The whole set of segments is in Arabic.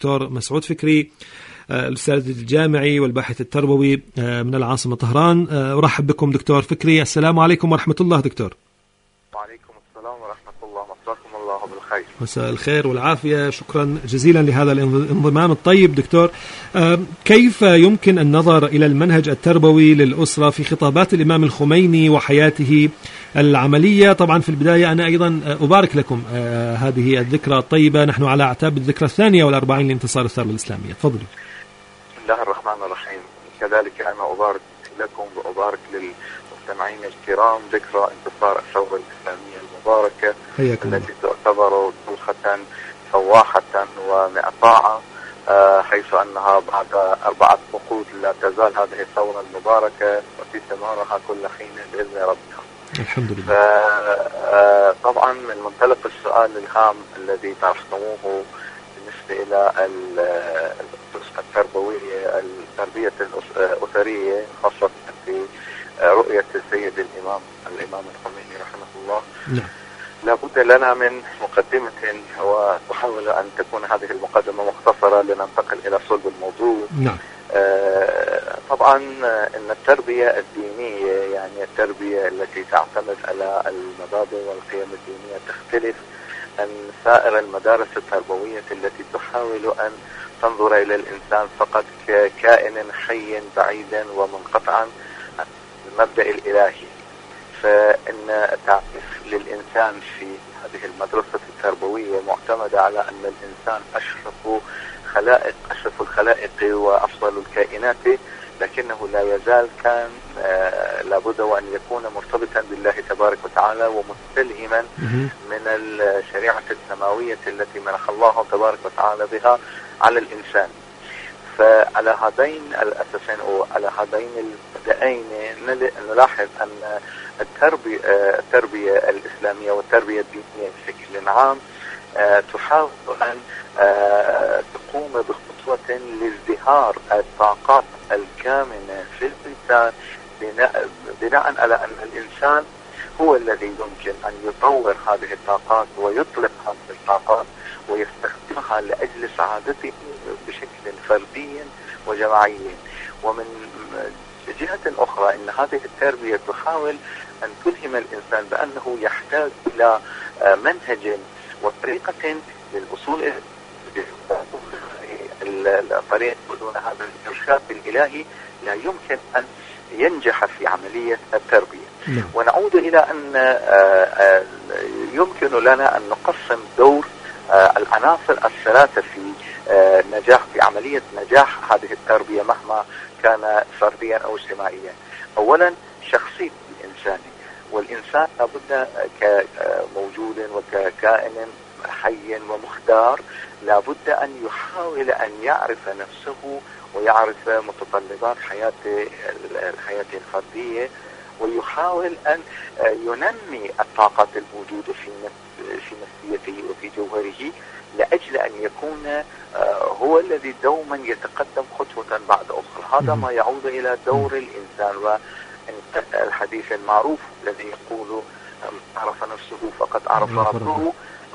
دكتور مسعود فكري، الأستاذ الجامعي والباحث التربوي من العاصمة طهران. أرحب بكم دكتور فكري. السلام عليكم ورحمة الله دكتور. وعليكم السلام ورحمة الله، مساكم الله بالخير. مساء الخير والعافية، شكرا جزيلا لهذا الانضمام الطيب. دكتور، كيف يمكن النظر إلى المنهج التربوي للأسرة في خطابات الإمام الخميني وحياته العملية؟ طبعا في البداية أنا أيضا أبارك لكم هذه الذكرى الطيبة، نحن على أعتاب الذكرى 42 لانتصار الثورة الإسلامية. تفضلوا. بسم الله الرحمن الرحيم. كذلك أنا أبارك لكم وأبارك للمستمعين الكرام ذكرى انتصار الثورة الإسلامية المباركة التي تعتبر دوخة فواحة ومقطعة، حيث أنها بعد 4 عقود لا تزال هذه الثورة المباركة وفي ثمارها كل حين بإذن ربها. الحمد لله. طبعا من منطلق السؤال الهام الذي طرحتموه بالنسبة إلى التربوية، التربية الأسرية خاصة في رؤية السيد الإمام الخميني رحمه الله، نعم. لابد لنا من مقدمة، وأحاول أن تكون هذه المقدمة مختصرة لننتقل إلى صلب الموضوع. نعم. طبعا إن التربية الدينية، يعني التربية التي تعتمد على المبادئ والقيم الدينية، تختلف عن سائر المدارس التربوية التي تحاول أن تنظر إلى الإنسان فقط ككائن حي بعيدا ومنقطعا عن المبدأ الإلهي. فإن تعريف للإنسان في هذه المدرسة التربوية معتمدة على أن الإنسان أشرف الخلائق وأفضل الكائنات، لكنه لا يزال كان لابد وأن يكون مرتبطا بالله تبارك وتعالى ومستلهما من الشريعة السماوية التي منح الله تبارك وتعالى بها على الإنسان. فعلى هذين الأساسين وعلى هذين المبدئين نلاحظ أن التربية الإسلامية والتربية الدينية بشكل عام تحاول أن تقوم بخطوة لازدهار الطاقات الكامنة في الإنسان، بناء على أن الإنسان هو الذي يمكن أن يطور هذه الطاقات ويطلق هذه الطاقات ويستخدمها لأجل سعادته بشكل فردي وجماعي. ومن جهة أخرى أن هذه التربية تحاول أن تلهم الإنسان بأنه يحتاج إلى منهج وطريقة للوصول الطريق بدون هذا الإرشاد الإلهي لا يمكن أن ينجح في عملية التربية. ونعود إلى أن يمكن لنا أن نقسم دور العناصر الثلاثة في عملية نجاح هذه التربية مهما كان فرديا أو اجتماعيا. أولا شخصية الإنسان، والإنسان لابد كموجود وككائن حي ومختار لابد أن يحاول أن يعرف نفسه ويعرف متطلبات الحياة الفردية، ويحاول أن ينمي الطاقات الموجودة في نفسيته وفي جوهره لأجل أن يكون هو الذي دوما يتقدم خطوة بعد أخرى. هذا ما يعود إلى دور الإنسان، والحديث المعروف الذي يقول عرف نفسه فقد عرف ربه،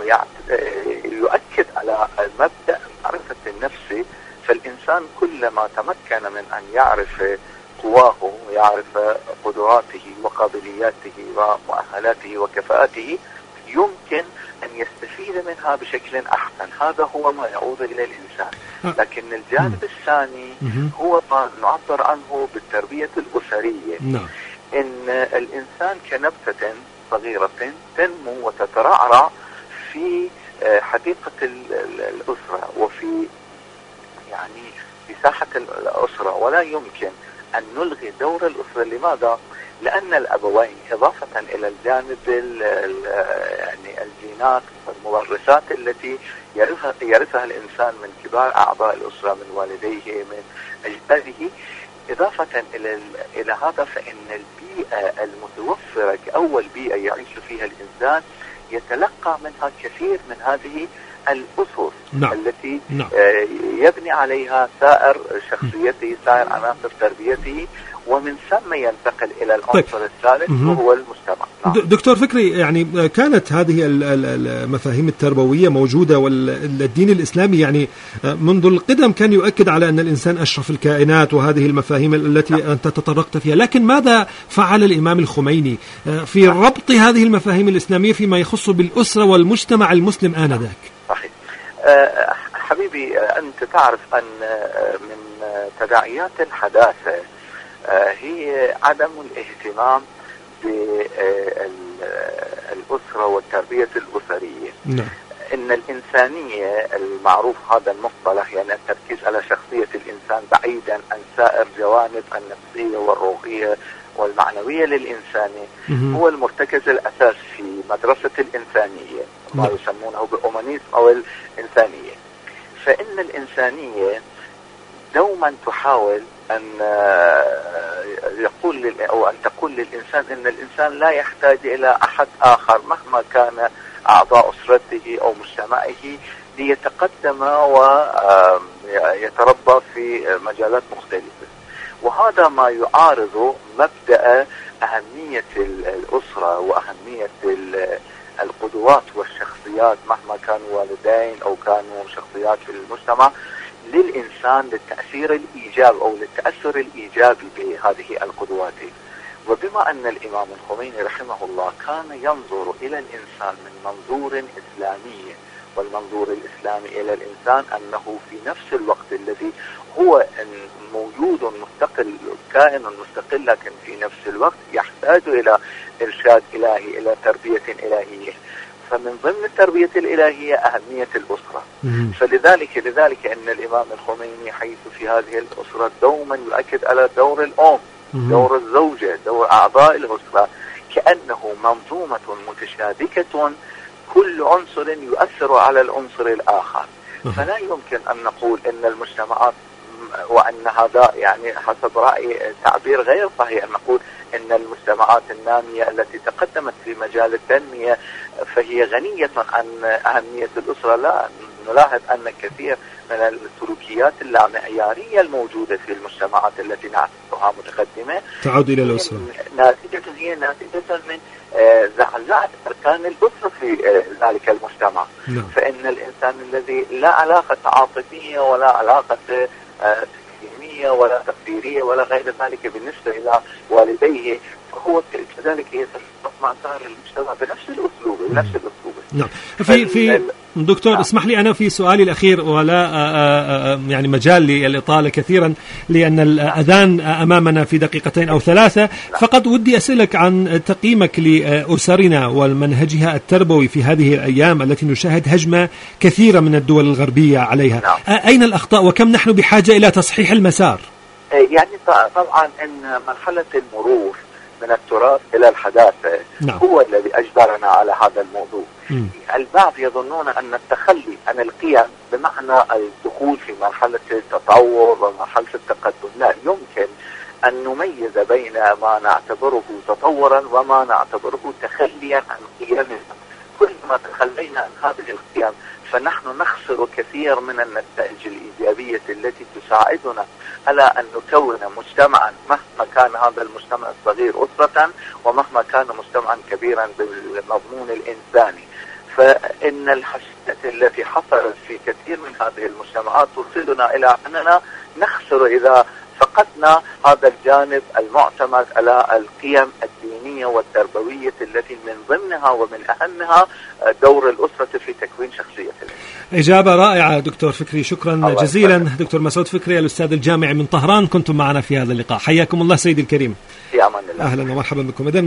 ويؤكد على المبدأ معرفة النفس. فالإنسان كلما تمكن من أن يعرف قواه ويعرف قدراته وقابلياته ومؤهلاته وكفاءته يمكن أن يستفيد منها بشكل أحسن. هذا هو ما يعود إلى الإنسان. لكن الجانب الثاني هو ما نعبر عنه بالتربية الأسرية. إن الإنسان كنبتة صغيرة تنمو وتترعرع في حديقة الأسرة وفي في ساحة الأسرة، ولا يمكن أن نلغي دور الأسرة. لماذا؟ لأن الأبوين إضافة إلى الجانب الجينات والمورثات التي يرثها الإنسان من كبار أعضاء الأسرة، من والديه من أجداده، إضافة إلى هذا فإن البيئة المتوفرة كأول بيئة يعيش فيها الإنسان يتلقى منها كثير من هذه الأسس نعم. التي نعم. يبني عليها سائر شخصيته، سائر عناصر تربيته، ومن ثم ينتقل إلى العنصر الثالث وهو المجتمع. نعم. دكتور فكري، يعني كانت هذه المفاهيم التربوية موجودة، والدين الإسلامي يعني منذ القدم كان يؤكد على أن الإنسان أشرف الكائنات، وهذه المفاهيم التي أنت تطرقت فيها. لكن ماذا فعل الإمام الخميني في ربط هذه المفاهيم الإسلامية فيما يخص بالأسرة والمجتمع المسلم آنذاك؟ صحيح. حبيبي، أنت تعرف أن من تداعيات الحداثة هي عدم الاهتمام بالأسرة والتربية الأسرية. نعم. إن الإنسانية المعروف هذا المصطلح، يعني التركيز على شخصية الإنسان بعيدا عن سائر جوانب النفسية والروحية والمعنوية للإنسان، هو المرتكز الأساس في مدرسة الإنسانية، ما يسمونه بالأومانيزم أو الإنسانية. فإن الإنسانية دوما تحاول أن تقول للإنسان إن الإنسان لا يحتاج إلى أحد آخر مهما كان أعضاء أسرته أو مجتمعه ليتقدم ويتربى في مجالات مختلفة. وهذا ما يعارض مبدأ أهمية الأسرة وأهمية القدوات والشخصيات مهما كانوا والدين أو كانوا شخصيات في المجتمع للإنسان للتأثير الإيجابي أو للتأثر الإيجابي بهذه القدوات. وبما أن الإمام الخميني رحمه الله كان ينظر إلى الإنسان من منظور إسلامي، والمنظور الإسلامي إلى الإنسان أنه في نفس الوقت الذي هو موجود مستقل، كائن مستقل، لكن في نفس الوقت يحتاج إلى إرشاد إلهي، إلى تربية إلهية. فمن ضمن التربية الإلهية أهمية الأسرة. فلذلك أن الإمام الخميني حيث في هذه الأسرة دوما يؤكد على دور الأم، دور الزوجة، دور أعضاء الأسرة، كأنه منظومة متشابكة كل عنصر يؤثر على العنصر الآخر. فلا يمكن أن نقول أن المجتمعات، وأن هذا يعني حسب رأي تعبير غير صحيح، أن نقول أن المجتمعات النامية التي تقدمت في مجال التنمية فهي غنية عن أهمية الأسرة. لا، نلاحظ أن كثير من السلوكيات اللامعيارية الموجودة في المجتمعات التي نعتبرها متقدمة تعود إلى الأسرة، هي ناتجة من زعزعة أركان الأسرة في ذلك المجتمع. فإن الإنسان الذي لا علاقة عاطفية ولا علاقة تكريمية ولا تقديرية ولا غير ذلك بالنسبة إلى والديه، فهو كذلك يتصرف مع سائر المجتمع بنفس الأسلوب. نعم. في دكتور، اسمح لي أنا في سؤالي الأخير، ولا يعني مجال للإطالة كثيرا لأن الأذان أمامنا في دقيقتين أو ثلاثة. فقط ودي أسألك عن تقييمك لأسرنا ومنهجها التربوي في هذه الأيام التي نشاهد هجمة كثيرة من الدول الغربية عليها. أين الأخطاء وكم نحن بحاجة إلى تصحيح المسار؟ يعني طبعا أن مرحلة المرور من التراث إلى الحداثة هو الذي أجبرنا على هذا الموضوع. البعض يظنون أن التخلي عن القيم بمعنى الدخول في مرحلة التطور ومرحلة التقدم. لا يمكن أن نميز بين ما نعتبره تطورا وما نعتبره تخليا عن قيمنا. كلما تخلينا عن هذه القيم فنحن نخسر كثير من النتائج الإيجابية التي تساعدنا على أن نكون مجتمعا مهما كان هذا المجتمع الصغير أسرة، ومهما كان مجتمعا كبيرا بالمضمون الإنساني. فإن الحشدة التي حصلت في كثير من هذه المجتمعات توصلنا إلى أننا نخسر إذا فقدنا هذا الجانب المعتمد على القيم الدينية والتربوية التي من ضمنها ومن أهمها دور الأسرة في تكوين شخصية الإنسان. إجابة رائعة دكتور فكري، شكرا جزيلا. دكتور مسعود فكري الأستاذ الجامعي من طهران، كنتم معنا في هذا اللقاء. حياكم الله سيدي الكريم. في أمان الله. أهلا ومرحبا بكم.